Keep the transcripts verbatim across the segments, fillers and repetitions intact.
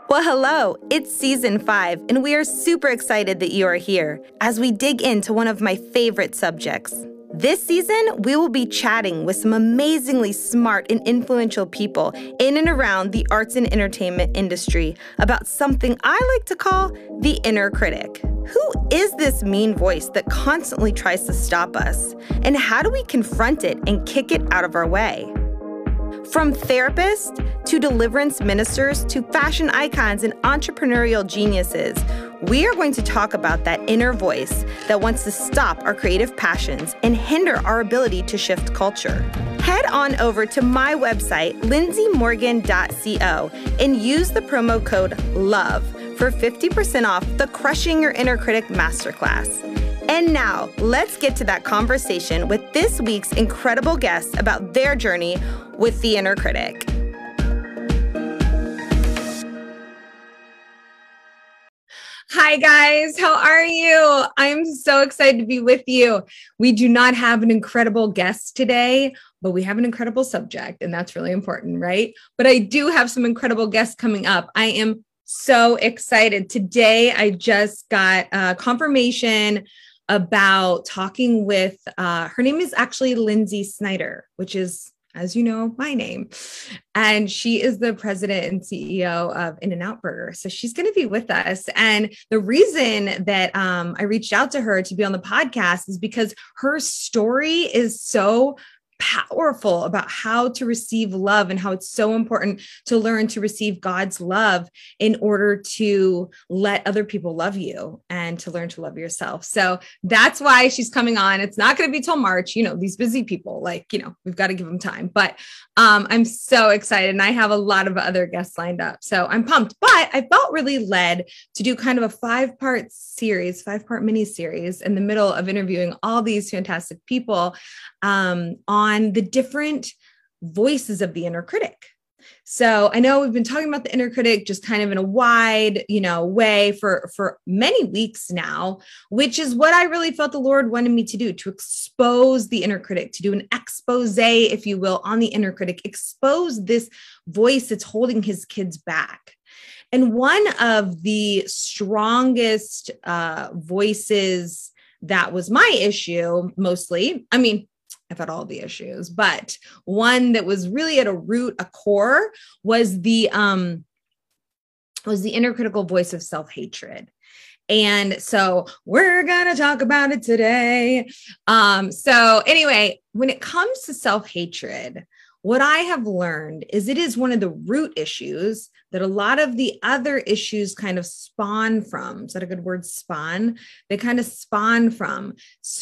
Well, hello, it's season five, and we are super excited that you are here as we dig into one of my favorite subjects. This season, we will be chatting with some amazingly smart and influential people in and around the arts and entertainment industry about something I like to call the inner critic. Who is this mean voice that constantly tries to stop us? And how do we confront it and kick it out of our way? From therapists to deliverance ministers to fashion icons and entrepreneurial geniuses, we are going to talk about that inner voice that wants to stop our creative passions and hinder our ability to shift culture. Head on over to my website, lindsay morgan dot co, and use the promo code LOVE for fifty percent off the Crushing Your Inner Critic Masterclass. And now, let's get to that conversation with this week's incredible guests about their journey with the inner critic. Hi, guys. How are you? I'm so excited to be with you. We do not have an incredible guest today, but we have an incredible subject, and that's really important, right? But I do have some incredible guests coming up. I am so excited. Today, I just got uh, confirmation about talking with, uh, her name is actually Lindsay Snyder, which is, as you know, my name. And she is the president and C E O of In-N-Out Burger. So she's going to be with us. And the reason that um, I reached out to her to be on the podcast is because her story is so powerful about how to receive love and how it's so important to learn to receive God's love in order to let other people love you and to learn to love yourself. So that's why she's coming on. It's not going to be till March. You know, these busy people, like, you know, we've got to give them time, but um, I'm so excited. And I have a lot of other guests lined up. So I'm pumped, but I felt really led to do kind of a five part series, five part mini series in the middle of interviewing all these fantastic people um, on on the different voices of the inner critic. So I know we've been talking about the inner critic just kind of in a wide, you know, way for, for many weeks now, which is what I really felt the Lord wanted me to do, to expose the inner critic, to do an expose, if you will, on the inner critic, expose this voice that's holding his kids back. And one of the strongest uh, voices that was my issue, mostly, I mean, I've had all the issues, but one that was really at a root, a core, was the um, was the inner critical voice of self-hatred. And so we're going to talk about it today. Um, so anyway, when it comes to self-hatred, what I have learned is it is one of the root issues that a lot of the other issues kind of spawn from. Is that a good word? Spawn? They kind of spawn from.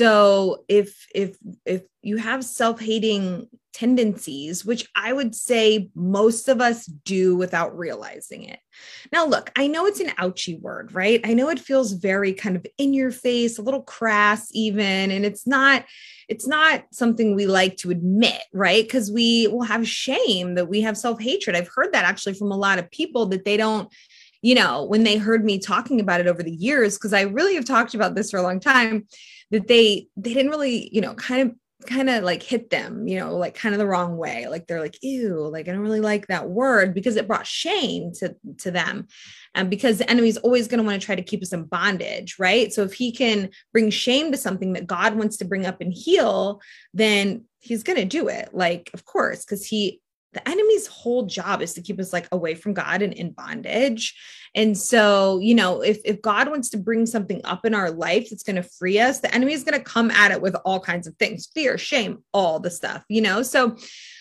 So if, if, if you have self-hating tendencies, which I would say most of us do without realizing it. Now, look, I know it's an ouchy word, right? I know it feels very kind of in your face, a little crass even, and it's not, it's not something we like to admit, right? Because we will have shame that we have self-hatred. I've heard that actually from a lot of people that they don't, you know, when they heard me talking about it over the years, because I really have talked about this for a long time, that they, they didn't really, you know, kind of kind of like hit them, you know, like kind of the wrong way. Like they're like, ew, like, I don't really like that word because it brought shame to, to them. And because the enemy is always going to want to try to keep us in bondage, right? So if he can bring shame to something that God wants to bring up and heal, then he's going to do it. Like, of course, because he, the enemy's whole job is to keep us like away from God and in bondage. And so, you know, if, if God wants to bring something up in our life that's going to free us, the enemy is going to come at it with all kinds of things, fear, shame, all the stuff, you know? So,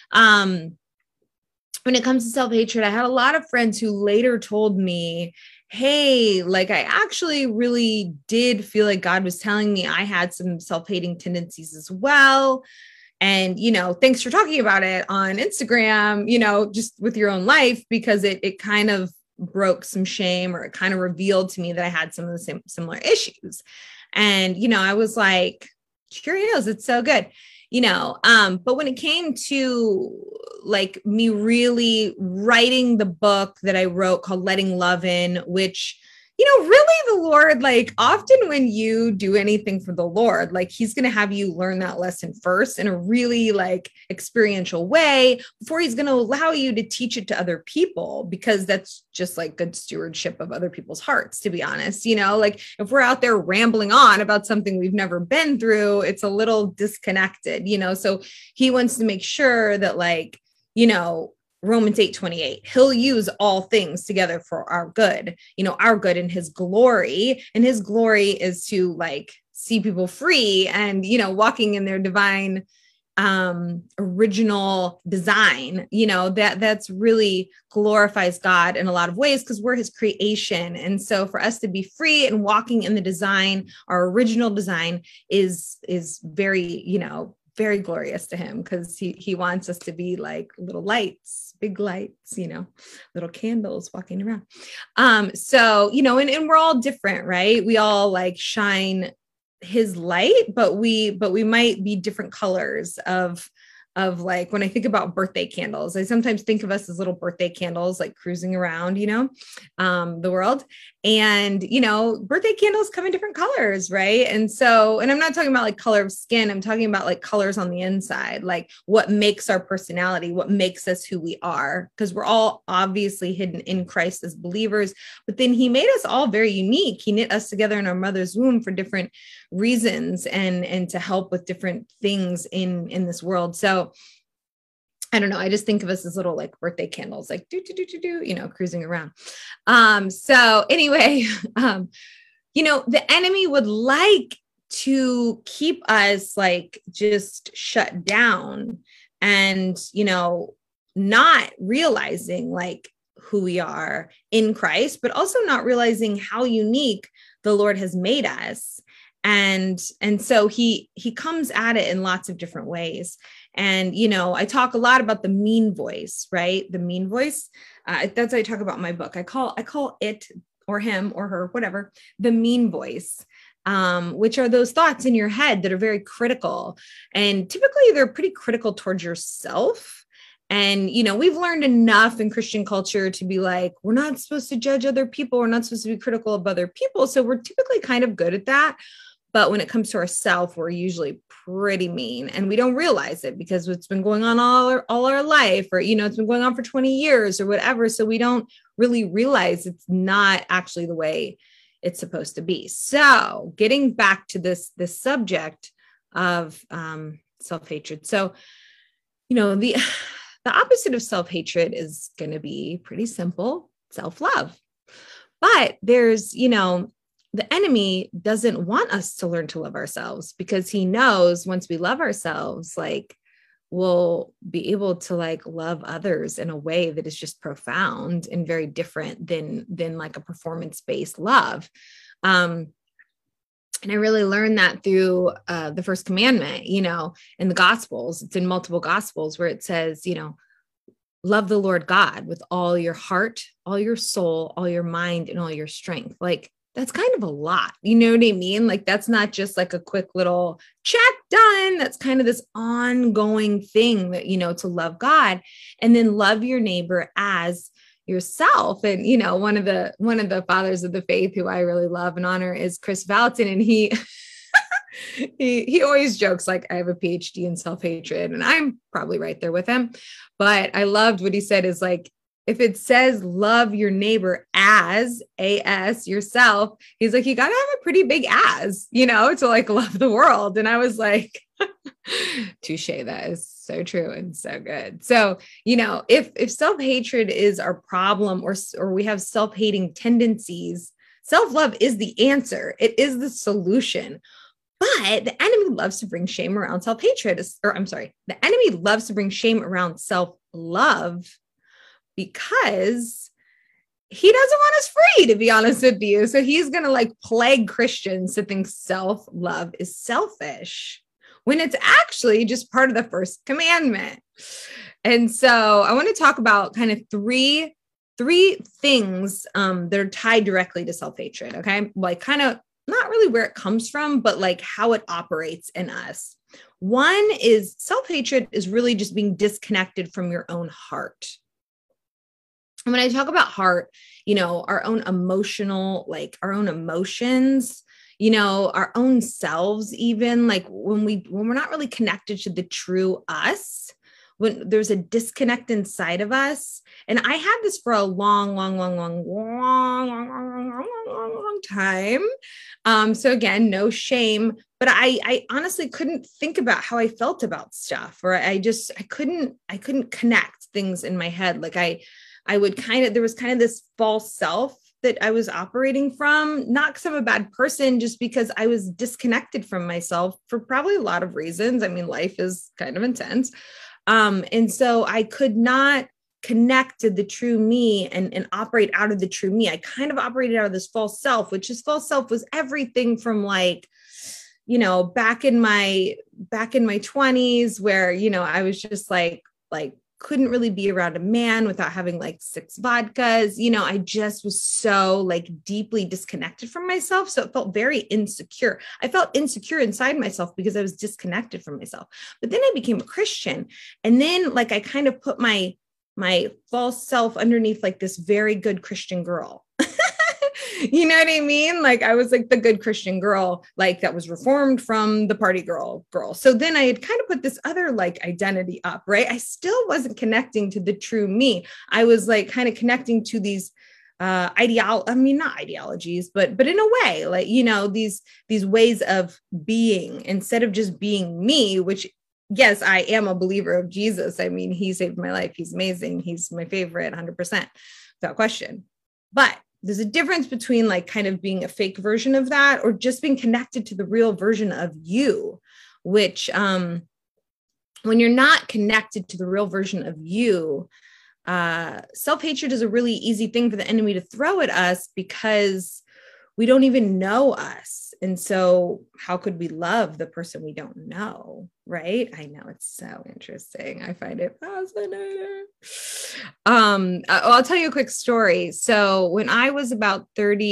um, when it comes to self-hatred, I had a lot of friends who later told me, hey, like I actually really did feel like God was telling me I had some self-hating tendencies as well. And, you know, thanks for talking about it on Instagram, you know, just with your own life, because it it kind of broke some shame, or it kind of revealed to me that I had some of the same similar issues. And, you know, I was like, sure is, it's so good, you know, um, but when it came to like me really writing the book that I wrote called Letting Love In, which, you know, really the Lord, like often when you do anything for the Lord, like he's going to have you learn that lesson first in a really like experiential way before he's going to allow you to teach it to other people, because that's just like good stewardship of other people's hearts, to be honest. You know, like if we're out there rambling on about something we've never been through, it's a little disconnected, you know, so he wants to make sure that like, you know, Romans eight twenty-eight, he'll use all things together for our good, you know, our good in his glory. And his glory is to like see people free and, you know, walking in their divine um, original design, you know, that that's really glorifies God in a lot of ways because we're his creation. And so for us to be free and walking in the design, our original design is, is very, you know, very glorious to him because he, he wants us to be like little lights, big lights, you know, little candles walking around. Um, so, you know, and, and we're all different, right? We all like shine his light, but we, but we might be different colors of, of like, when I think about birthday candles, I sometimes think of us as little birthday candles, like cruising around, you know, um, the world. And, you know, birthday candles come in different colors, right? And so, and I'm not talking about like color of skin, I'm talking about like colors on the inside, like what makes our personality, what makes us who we are, because we're all obviously hidden in Christ as believers, but then he made us all very unique. He knit us together in our mother's womb for different reasons and, and to help with different things in, in this world. So I don't know. I just think of us as little like birthday candles, like do, do, do, do, do, you know, cruising around. Um, so anyway, um, you know, the enemy would like to keep us like just shut down and, you know, not realizing like who we are in Christ, but also not realizing how unique the Lord has made us. And, and so he, he comes at it in lots of different ways. And, you know, I talk a lot about the mean voice, right? The mean voice. Uh, that's what I talk about in my book. I call, I call it or him or her, whatever, the mean voice, um, which are those thoughts in your head that are very critical. And typically they're pretty critical towards yourself. And, you know, we've learned enough in Christian culture to be like, we're not supposed to judge other people. We're not supposed to be critical of other people. So we're typically kind of good at that. But when it comes to ourselves, we're usually pretty mean and we don't realize it because it's been going on all our, all our life, or, you know, it's been going on for twenty years or whatever. So we don't really realize it's not actually the way it's supposed to be. So getting back to this, this subject of um, self-hatred. So, you know, the, the opposite of self-hatred is going to be pretty simple, self-love. But there's, you know, the enemy doesn't want us to learn to love ourselves because he knows once we love ourselves, like we'll be able to like love others in a way that is just profound and very different than, than like a performance-based love. Um, and I really learned that through uh, the first commandment, you know, in the Gospels. It's in multiple Gospels where it says, you know, love the Lord God with all your heart, all your soul, all your mind, and all your strength. Like, that's kind of a lot. You know what I mean? Like, that's not just like a quick little check done. That's kind of this ongoing thing that, you know, to love God and then love your neighbor as yourself. And, you know, one of the, one of the fathers of the faith who I really love and honor is Chris Vallotton. And he, he, he always jokes like, I have a P H D in self-hatred, and I'm probably right there with him. But I loved what he said is like, if it says love your neighbor as as yourself, he's like, you got to have a pretty big as, you know, to like love the world. And I was like, touche, that is so true and so good. So, you know, if, if self-hatred is our problem, or, or we have self-hating tendencies, self-love is the answer. It is the solution. But the enemy loves to bring shame around self-hatred, or I'm sorry, the enemy loves to bring shame around self-love, because he doesn't want us free, to be honest with you. So he's going to like plague Christians to think self-love is selfish when it's actually just part of the first commandment. And so I want to talk about kind of three, three things um, that are tied directly to self-hatred. Okay. Like kind of not really where it comes from, but like how it operates in us. One is self-hatred is really just being disconnected from your own heart. And when I talk about heart, you know, our own emotional, like our own emotions, you know, our own selves, even like when we, when we're not really connected to the true us, when there's a disconnect inside of us. And I had this for a long, long, long, long, long, long, long, long, long, long, long time. Um, so again, no shame, but I, I honestly couldn't think about how I felt about stuff, or I just, I couldn't, I couldn't connect things in my head. Like I, I would kind of, there was kind of this false self that I was operating from, not because I'm a bad person, just because I was disconnected from myself for probably a lot of reasons. I mean, life is kind of intense. Um, and so I could not connect to the true me and, and operate out of the true me. I kind of operated out of this false self, which is false self was everything from like, you know, back in my, back in my twenties where, you know, I was just like, like, couldn't really be around a man without having like six vodkas. You know, I just was so like deeply disconnected from myself. So it felt very insecure. I felt insecure inside myself because I was disconnected from myself. But then I became a Christian. And then like, I kind of put my, my false self underneath like this very good Christian girl. You know what I mean? Like I was like the good Christian girl, like that was reformed from the party girl girl. So then I had kind of put this other like identity up, right? I still wasn't connecting to the true me. I was like kind of connecting to these uh ideal, I mean, not ideologies, but but in a way, like, you know, these these ways of being instead of just being me, which yes, I am a believer of Jesus. I mean, he saved my life. He's amazing. He's my favorite, one hundred percent without question. But there's a difference between like kind of being a fake version of that or just being connected to the real version of you, which um, when you're not connected to the real version of you, uh, self-hatred is a really easy thing for the enemy to throw at us because we don't even know us. And so how could we love the person we don't know? Right. I know it's so interesting. I find it fascinating. Um, I'll tell you a quick story. So when I was about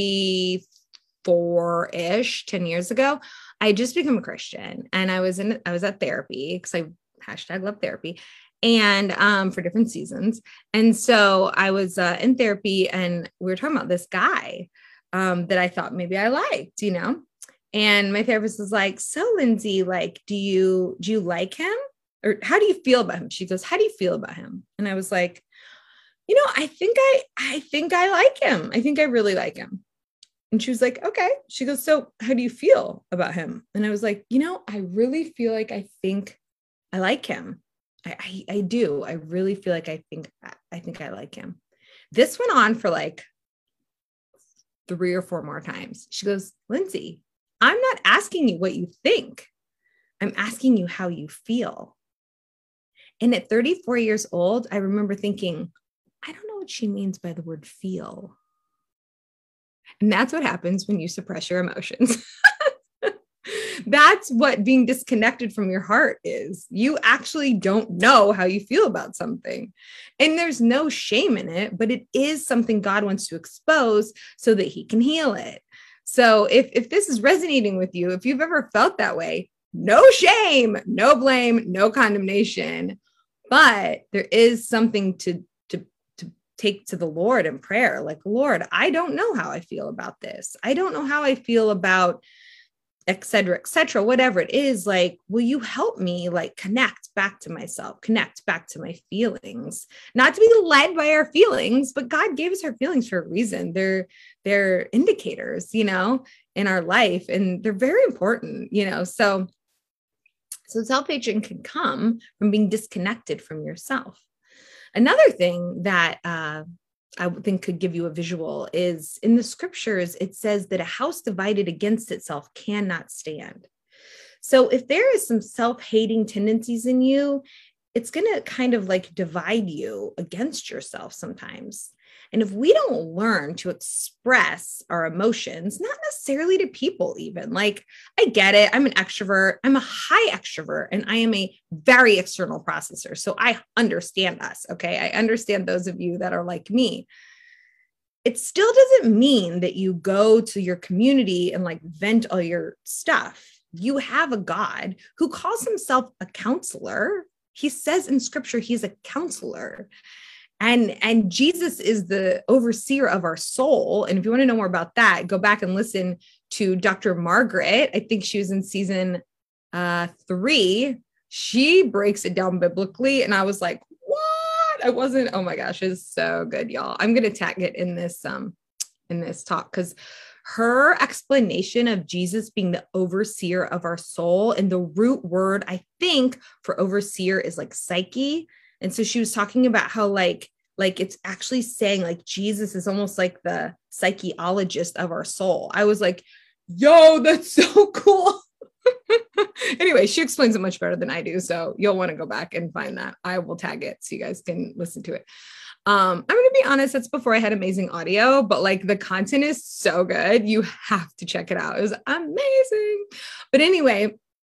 thirty-four ish, ten years ago, I had just become a Christian and I was in, I was at therapy because I hashtag love therapy and um, for different seasons. And so I was uh, in therapy and we were talking about this guy um, that I thought maybe I liked, you know? And my therapist was like, so Lindsay, like, do you, do you like him? Or how do you feel about him? She goes, how do you feel about him? And I was like, you know, I think I, I think I like him. I think I really like him. And she was like, okay. She goes, so how do you feel about him? And I was like, you know, I really feel like I think I like him. I, I, I do. I really feel like I think, I think I like him. This went on for like three or four more times. She goes, Lindsay, I'm not asking you what you think. I'm asking you how you feel. And at thirty-four years old, I remember thinking, I don't know what she means by the word feel. And that's what happens when you suppress your emotions. That's what being disconnected from your heart is. You actually don't know how you feel about something. And there's no shame in it, but it is something God wants to expose so that he can heal it. So if, if this is resonating with you, if you've ever felt that way, no shame, no blame, no condemnation, but there is something to, to, to take to the Lord in prayer. Like, Lord, I don't know how I feel about this. I don't know how I feel about et cetera, et cetera, whatever it is. Like, will you help me like connect back to myself, connect back to my feelings, not to be led by our feelings, but God gave us our feelings for a reason. They're, they're indicators, you know, in our life, and they're very important, you know, so, so self-hatred can come from being disconnected from yourself. Another thing that, uh, I think could give you a visual is in the scriptures, it says that a house divided against itself cannot stand. So if there is some self-hating tendencies in you, it's going to kind of like divide you against yourself sometimes. And if we don't learn to express our emotions, not necessarily to people even, like, I get it, I'm an extrovert, I'm a high extrovert, and I am a very external processor. So I understand us, okay? I understand those of you that are like me. It still doesn't mean that you go to your community and like vent all your stuff. You have a God who calls himself a counselor. He says in scripture, he's a counselor. And, and Jesus is the overseer of our soul. And if you want to know more about that, go back and listen to Doctor Margaret. I think she was in season uh, three. She breaks it down biblically. And I was like, what? I wasn't, oh my gosh, it's so good, y'all. I'm going to tag it in this, um, in this talk, because her explanation of Jesus being the overseer of our soul, and the root word, I think, for overseer is like psyche. And so she was talking about how like, like it's actually saying like Jesus is almost like the psychologist of our soul. I was like, yo, that's so cool. Anyway, she explains it much better than I do. So you'll want to go back and find that. I will tag it so you guys can listen to it. Um, I'm going to be honest, that's before I had amazing audio, but like the content is so good. You have to check it out. It was amazing. But anyway,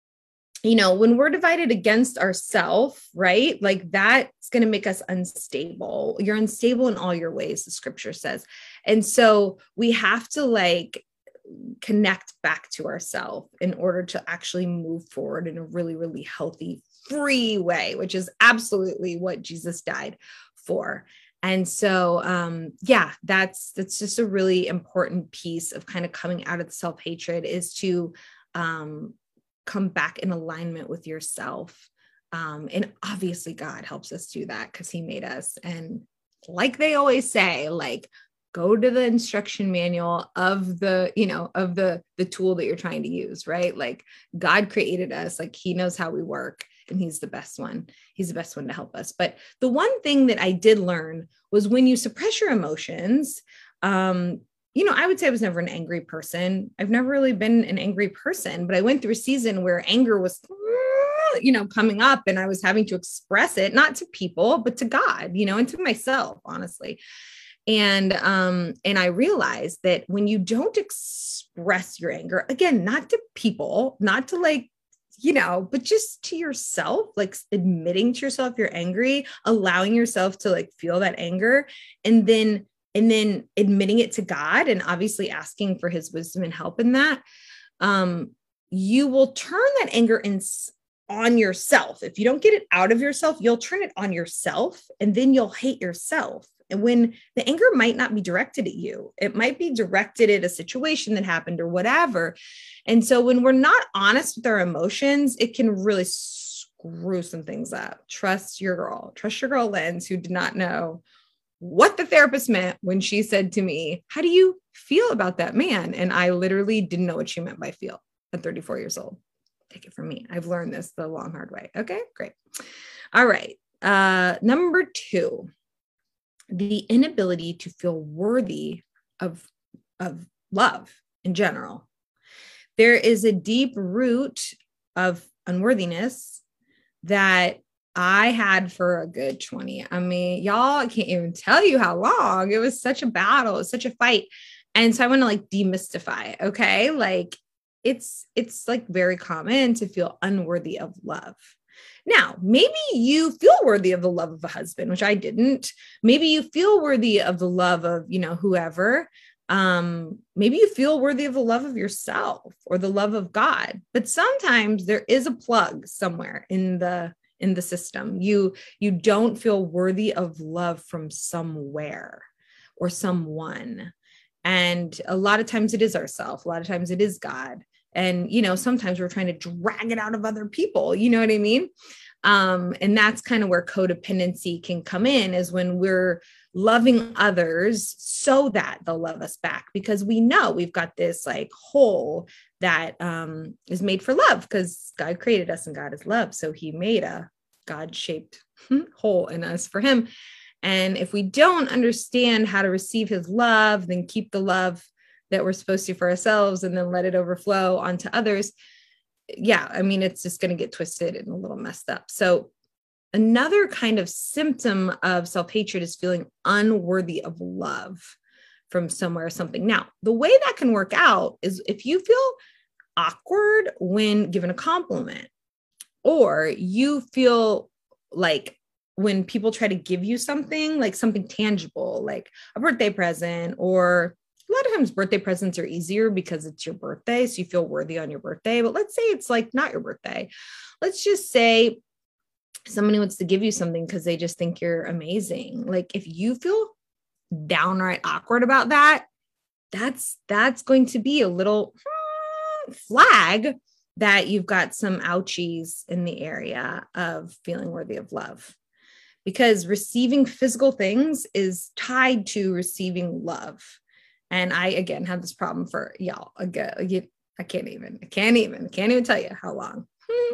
you know, when we're divided against ourselves, right? Like that's going to make us unstable. You're unstable in all your ways, the scripture says. And so we have to like connect back to ourselves in order to actually move forward in a really, really healthy, free way, which is absolutely what Jesus died for. And so, um, yeah, that's, that's just a really important piece of kind of coming out of the self-hatred, is to, um, come back in alignment with yourself. Um, and obviously God helps us do that because he made us. And like they always say, like, go to the instruction manual of the, you know, of the, the tool that you're trying to use, right? Like God created us, like he knows how we work, and he's the best one. He's the best one to help us. But the one thing that I did learn was when you suppress your emotions, um, you know, I would say I was never an angry person. I've never really been an angry person, but I went through a season where anger was, you know, coming up, and I was having to express it, not to people, but to God, you know, and to myself, honestly. And, um, and I realized that when you don't express your anger, again, not to people, not to like, you know, but just to yourself, like admitting to yourself you're angry, allowing yourself to like feel that anger, and then and then admitting it to God, and obviously asking for his wisdom and help in that, um, you will turn that anger in, on yourself. If you don't get it out of yourself, you'll turn it on yourself, and then you'll hate yourself. And when the anger might not be directed at you, it might be directed at a situation that happened or whatever. And so when we're not honest with our emotions, it can really screw some things up. Trust your girl, trust your girl, Lens, who did not know what the therapist meant when she said to me, how do you feel about that man? And I literally didn't know what she meant by feel at thirty-four years old. Take it from me. I've learned this the long, hard way. Okay, great. All right. Uh, number two, the inability to feel worthy of, of love in general. There is a deep root of unworthiness that I had for a good twenty. I mean, y'all, I can't even tell you how long. It was such a battle. It was such a fight. And so I want to like demystify. Okay. Like it's, it's like very common to feel unworthy of love. Now, maybe you feel worthy of the love of a husband, which I didn't. Maybe you feel worthy of the love of, you know, whoever. Um, maybe you feel worthy of the love of yourself or the love of God. But sometimes there is a plug somewhere in the in the system. You, you don't feel worthy of love from somewhere or someone. And a lot of times it is ourselves. A lot of times it is God. And, you know, sometimes we're trying to drag it out of other people. You know what I mean? Um, and that's kind of where codependency can come in, is when we're loving others so that they'll love us back, because we know we've got this like hole that um, is made for love, because God created us and God is love. So he made a God-shaped hole in us for him. And if we don't understand how to receive his love, then keep the love that we're supposed to for ourselves and then let it overflow onto others. Yeah, I mean, it's just going to get twisted and a little messed up. So another kind of symptom of self-hatred is feeling unworthy of love from somewhere or something. Now, the way that can work out is if you feel awkward when given a compliment, or you feel like when people try to give you something, like something tangible, like a birthday present, or a lot of times birthday presents are easier because it's your birthday, so you feel worthy on your birthday. But let's say it's like not your birthday. Let's just say somebody wants to give you something because they just think you're amazing. Like if you feel downright awkward about that, that's, that's going to be a little hmm, flag that you've got some ouchies in the area of feeling worthy of love, because receiving physical things is tied to receiving love. And I, again, have this problem for y'all. Again, I can't even, I can't even, I can't even tell you how long.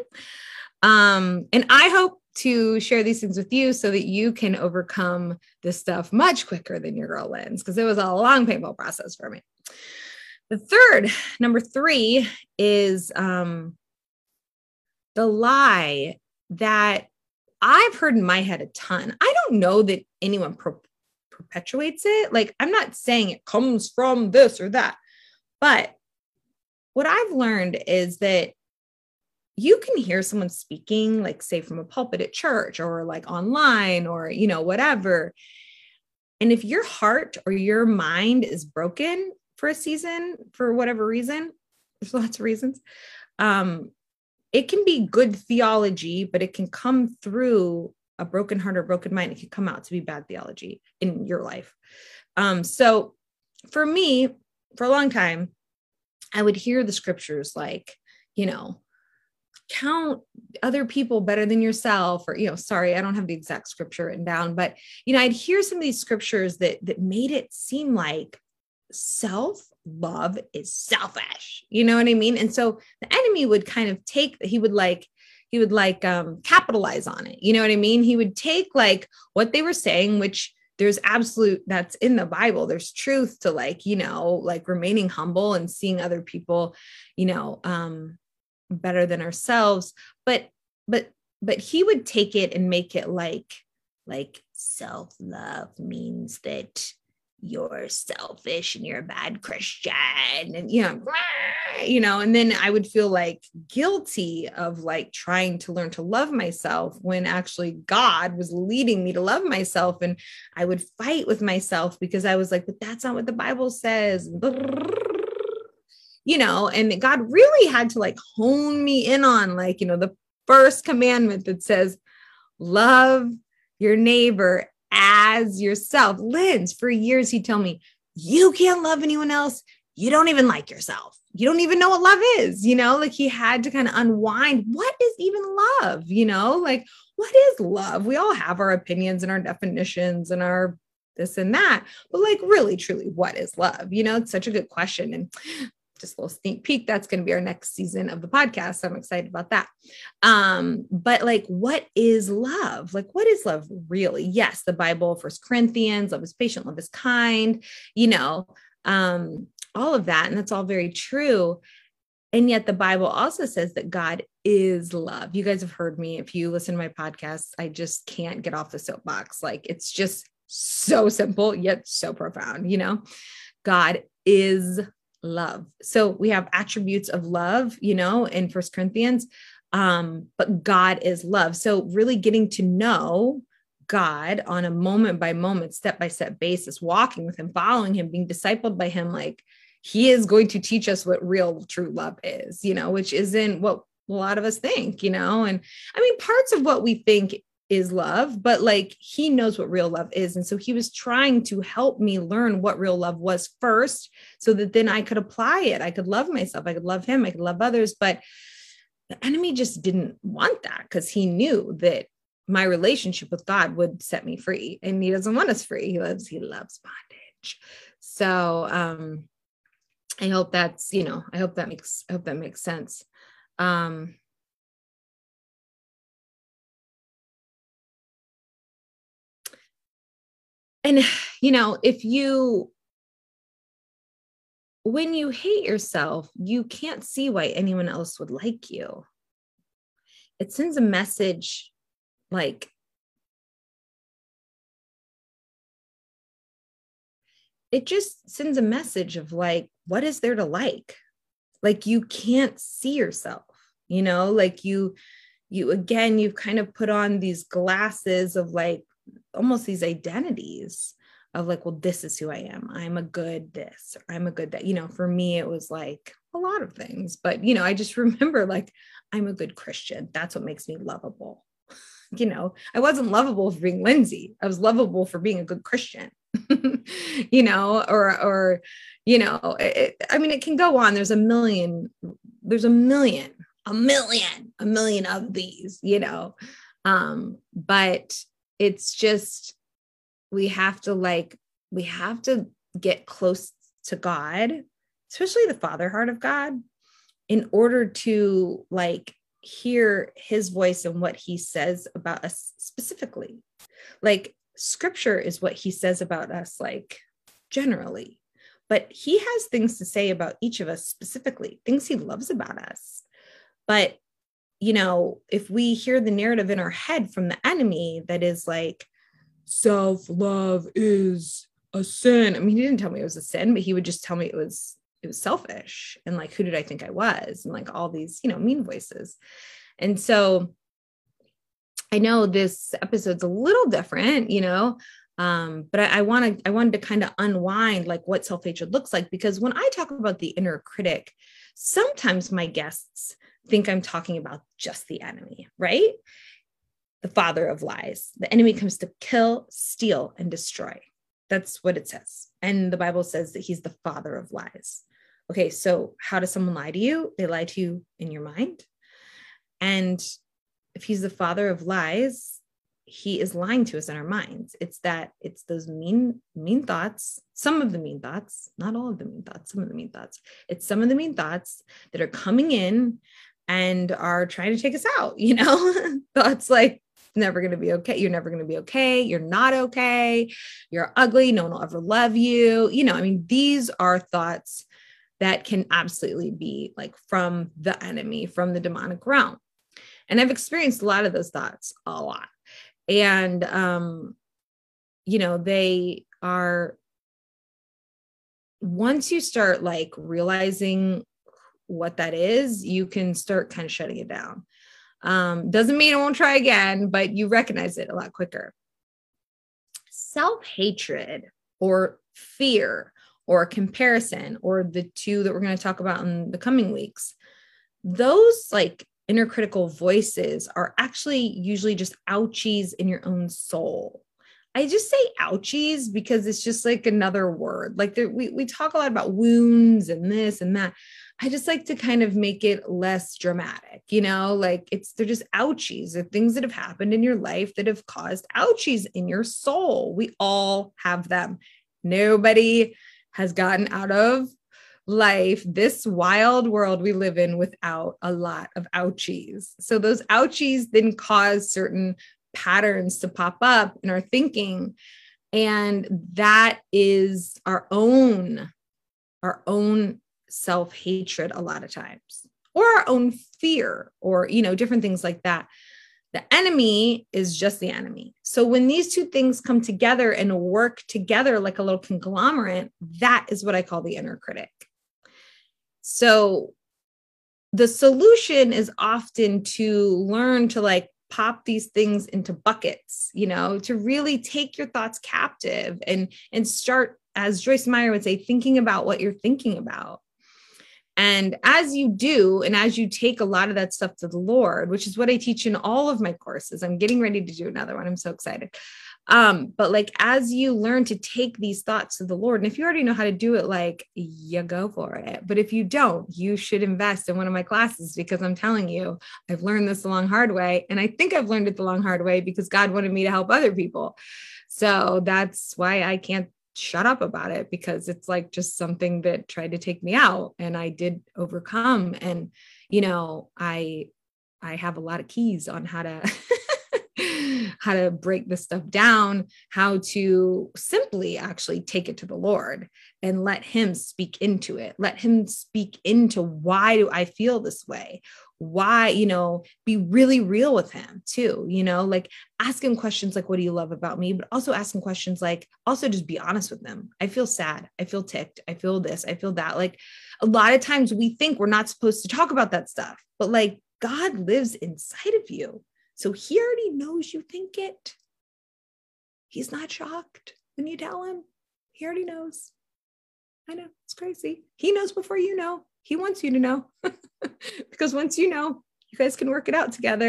um, and I hope to share these things with you so that you can overcome this stuff much quicker than your girl Linz, because it was a long, painful process for me. The third, number three, is um, the lie that I've heard in my head a ton. I don't know that anyone pro- perpetuates it. Like, I'm not saying it comes from this or that, but what I've learned is that you can hear someone speaking, like say from a pulpit at church or like online or, you know, whatever. And if your heart or your mind is broken for a season, for whatever reason, there's lots of reasons. Um, it can be good theology, but it can come through a broken heart or broken mind. It can come out to be bad theology in your life. Um, so for me, for a long time, I would hear the scriptures like, you know, count other people better than yourself, or, you know, sorry, I don't have the exact scripture written down, but, you know, I'd hear some of these scriptures that, that made it seem like self-love is selfish. You know what I mean? And so the enemy would kind of take, he would like, he would like um, capitalize on it. You know what I mean? He would take like what they were saying, which there's absolute, that's in the Bible. There's truth to like, you know, like remaining humble and seeing other people, you know, um, better than ourselves. But, but, but he would take it and make it like, like self-love means that you're selfish and you're a bad Christian, and, you know, you know, and then I would feel like guilty of like trying to learn to love myself when actually God was leading me to love myself. And I would fight with myself because I was like, but that's not what the Bible says, you know, and God really had to like hone me in on like, you know, the first commandment that says, love your neighbor as yourself. Linz, for years, he'd tell me, you can't love anyone else. You don't even like yourself. You don't even know what love is, you know, like he had to kind of unwind. What is even love? You know, like what is love? We all have our opinions and our definitions and our this and that, but like really, truly, what is love? You know, it's such a good question. And just a little sneak peek, that's going to be our next season of the podcast. So I'm excited about that. Um, but like, what is love? Like, what is love really? Yes, the Bible, First Corinthians, love is patient, love is kind, you know, um, all of that. And that's all very true. And yet the Bible also says that God is love. You guys have heard me. If you listen to my podcast, I just can't get off the soapbox. Like, it's just so simple, yet so profound, you know, God is love. So we have attributes of love, you know, in First Corinthians, um, but God is love. So really getting to know God on a moment by moment, step by step basis, walking with him, following him, being discipled by him, like he is going to teach us what real true love is, you know, which isn't what a lot of us think, you know, and I mean, parts of what we think is love, but like he knows what real love is. And so he was trying to help me learn what real love was first, so that then I could apply it. I could love myself. I could love him. I could love others. But the enemy just didn't want that, because he knew that my relationship with God would set me free, and he doesn't want us free. He loves, he loves bondage. So um, I hope that's, you know, I hope that makes, I hope that makes sense. Um, And, you know, if you, when you hate yourself, you can't see why anyone else would like you. It sends a message like, it just sends a message of like, what is there to like? Like, you can't see yourself, you know, like you, you, again, you've kind of put on these glasses of like, almost these identities of like, well, this is who I am. I'm a good this, or I'm a good that, you know, for me, it was like a lot of things, but, you know, I just remember like, I'm a good Christian. That's what makes me lovable. you know, I wasn't lovable for being Lindsay. I was lovable for being a good Christian, you know, or, or, you know, it, I mean, it can go on. There's a million, there's a million, a million, a million of these, you know, um, but it's just, we have to like, we have to get close to God, especially the Father heart of God, in order to like hear his voice and what he says about us specifically. Like scripture is what he says about us, like generally, but he has things to say about each of us specifically, things he loves about us. But, you know, if we hear the narrative in our head from the enemy that is like, self-love is a sin. I mean, he didn't tell me it was a sin, but he would just tell me it was, it was selfish. And like, who did I think I was? And like all these, you know, mean voices. And so I know this episode's a little different, you know, um, but I, I want to, I wanted to kind of unwind like what self-hatred looks like, because when I talk about the inner critic, sometimes my guests think I'm talking about just the enemy, right? The father of lies. The enemy comes to kill, steal, and destroy. That's what it says. And the Bible says that he's the father of lies. Okay, so how does someone lie to you? They lie to you in your mind. And if he's the father of lies, he is lying to us in our minds. It's that, it's those mean, mean thoughts, some of the mean thoughts, not all of the mean thoughts, some of the mean thoughts. It's some of the mean thoughts that are coming in and are trying to take us out, you know? Thoughts like, never going to be okay. You're never going to be okay. You're not okay. You're ugly. No one will ever love you. You know, I mean, these are thoughts that can absolutely be like from the enemy, from the demonic realm. And I've experienced a lot of those thoughts, a lot. And, um, you know, they are, once you start like realizing what that is, you can start kind of shutting it down. Um, doesn't mean I won't try again, but you recognize it a lot quicker. Self-hatred or fear or comparison, or the two that we're going to talk about in the coming weeks, those like inner critical voices are actually usually just ouchies in your own soul. I just say ouchies because it's just like another word. Like there, we, we talk a lot about wounds and this and that. I just like to kind of make it less dramatic, you know, like it's, they're just ouchies. They're things that have happened in your life that have caused ouchies in your soul. We all have them. Nobody has gotten out of life, this wild world we live in, without a lot of ouchies. So those ouchies then cause certain patterns to pop up in our thinking. And that is our own, our own self-hatred a lot of times, or our own fear, or, you know, different things like that. The enemy is just the enemy. So when these two things come together and work together like a little conglomerate, that is what I call the inner critic. So the solution is often to learn to like pop these things into buckets, you know, to really take your thoughts captive and, and start, as Joyce Meyer would say, thinking about what you're thinking about. And as you do, and as you take a lot of that stuff to the Lord, which is what I teach in all of my courses, I'm getting ready to do another one. I'm so excited. Um, but like, as you learn to take these thoughts to the Lord, and if you already know how to do it, like, you go for it. But if you don't, you should invest in one of my classes, because I'm telling you, I've learned this the long hard way. And I think I've learned it the long hard way because God wanted me to help other people. So that's why I can't shut up about it, because it's like just something that tried to take me out, and I did overcome. And, you know, I, I have a lot of keys on how to, how to break this stuff down, how to simply actually take it to the Lord and let him speak into it. Let him speak into, why do I feel this way? Why, you know, be really real with him too, you know, like ask him questions like, what do you love about me? But also ask him questions like, also just be honest with them. I feel sad. I feel ticked. I feel this. I feel that. Like a lot of times we think we're not supposed to talk about that stuff, but like God lives inside of you. So he already knows you think it. He's not shocked when you tell him. He already knows. I know, it's crazy. He knows before you know. He wants you to know. Because once you know, you guys can work it out together.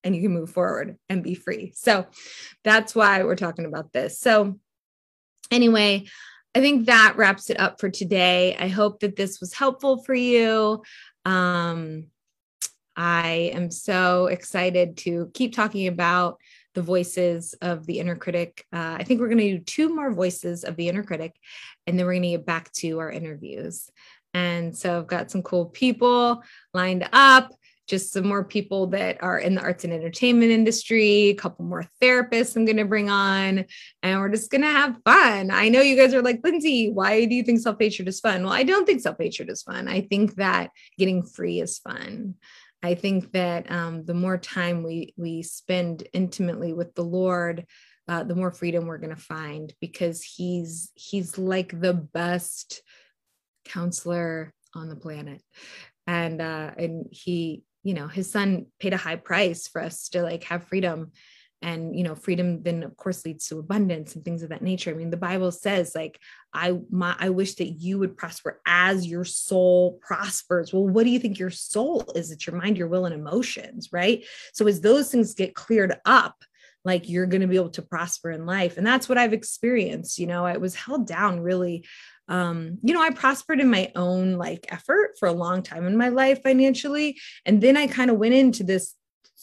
and you can move forward and be free. So that's why we're talking about this. So anyway, I think that wraps it up for today. I hope that this was helpful for you. Um, I am so excited to keep talking about the voices of the inner critic. Uh, I think we're going to do two more voices of the inner critic, and then we're going to get back to our interviews. And so I've got some cool people lined up, just some more people that are in the arts and entertainment industry, a couple more therapists I'm going to bring on, and we're just going to have fun. I know you guys are like, Lindsay, why do you think self-hatred is fun? Well, I don't think self-hatred is fun. I think that getting free is fun. I think that um, the more time we we spend intimately with the Lord, uh, the more freedom we're going to find, because he's he's like the best counselor on the planet. And uh, and he, you know, his son paid a high price for us to like have freedom. And, you know, freedom then of course leads to abundance and things of that nature. I mean, the Bible says like, I, my, I wish that you would prosper as your soul prospers. Well, what do you think your soul is? It's your mind, your will, and emotions, right? So as those things get cleared up, like you're going to be able to prosper in life. And that's what I've experienced. You know, I was held down really. Um, you know, I prospered in my own like effort for a long time in my life financially. And then I kind of went into this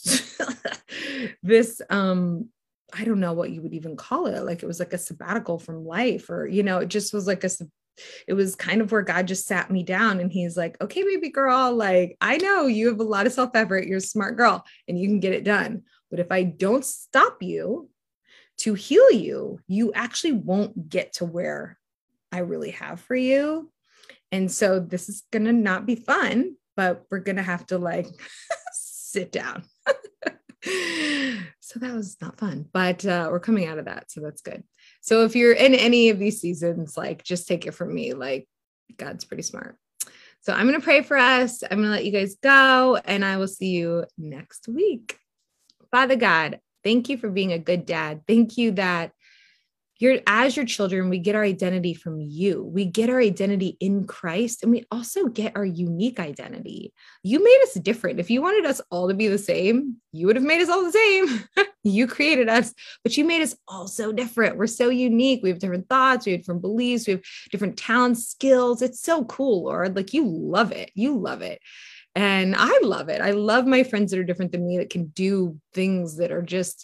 this, um, I don't know what you would even call it. Like it was like a sabbatical from life, or, you know, it just was like a, it was kind of where God just sat me down and he's like, okay, baby girl, like, I know you have a lot of self-effort. You're a smart girl and you can get it done. But if I don't stop you to heal you, you actually won't get to where I really have for you. And so this is going to not be fun, but we're going to have to like sit down. So that was not fun, but uh, we're coming out of that. So that's good. So if you're in any of these seasons, like just take it from me, like God's pretty smart. So I'm going to pray for us. I'm going to let you guys go, and I will see you next week. Father God, thank you for being a good dad. Thank you that You're, as your children, we get our identity from you. We get our identity in Christ, and we also get our unique identity. You made us different. If you wanted us all to be the same, you would have made us all the same. You created us, but you made us all so different. We're so unique. We have different thoughts. We have different beliefs. We have different talents, skills. It's so cool, Lord. Like you love it. You love it. And I love it. I love my friends that are different than me, that can do things that are just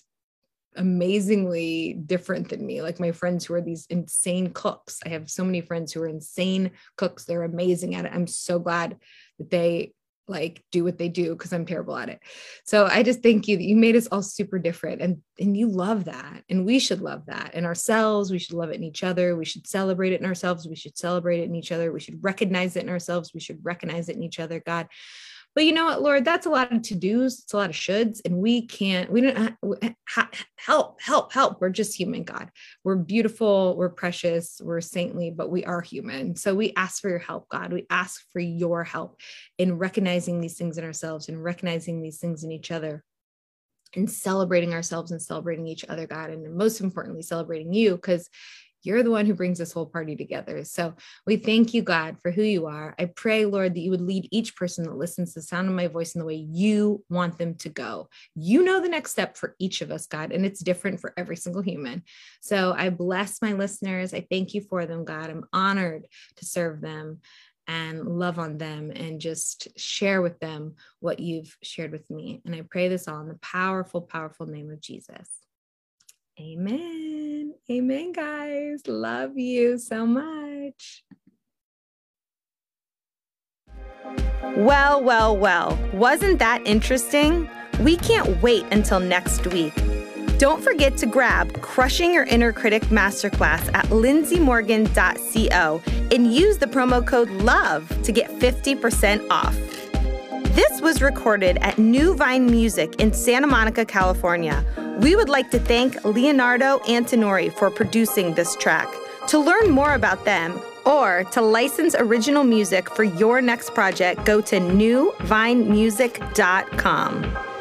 amazingly different than me. Like my friends who are these insane cooks. I have so many friends who are insane cooks. They're amazing at it. I'm so glad that they like do what they do, because I'm terrible at it. So I just thank you that you made us all super different, and, and you love that. And we should love that in ourselves. We should love it in each other. We should celebrate it in ourselves. We should celebrate it in each other. We should recognize it in ourselves. We should recognize it in each other, God. But you know what, Lord, that's a lot of to-dos. It's a lot of shoulds, and we can't, we don't ha- help, help, help. We're just human, God. We're beautiful. We're precious. We're saintly, but we are human. So we ask for your help, God. We ask for your help in recognizing these things in ourselves and recognizing these things in each other, and celebrating ourselves and celebrating each other, God. And most importantly, celebrating you, because you're the one who brings this whole party together. So we thank you, God, for who you are. I pray, Lord, that you would lead each person that listens to the sound of my voice in the way you want them to go. You know the next step for each of us, God, and it's different for every single human. So I bless my listeners. I thank you for them, God. I'm honored to serve them and love on them and just share with them what you've shared with me. And I pray this all in the powerful, powerful name of Jesus. Amen. Amen, guys. Love you so much. Well, well, well. Wasn't that interesting? We can't wait until next week. Don't forget to grab Crushing Your Inner Critic Masterclass at lindsay morgan dot co and use the promo code LOVE to get fifty percent off. This was recorded at New Vine Music in Santa Monica, California. We would like to thank Leonardo Antinori for producing this track. To learn more about them or to license original music for your next project, go to new vine music dot com.